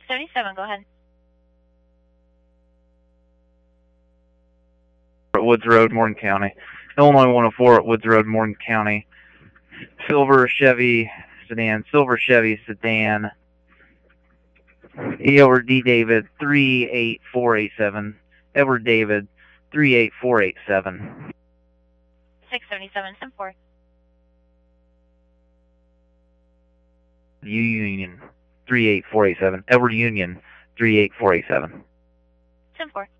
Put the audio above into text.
677, go ahead. At Woods Road, Morgan County. Illinois 104 at Woods Road, Morgan County. Silver Chevy sedan, Edward D. David 38487. Edward David 38487. 677, 74. Union 38487. Edward Union 38487. 74.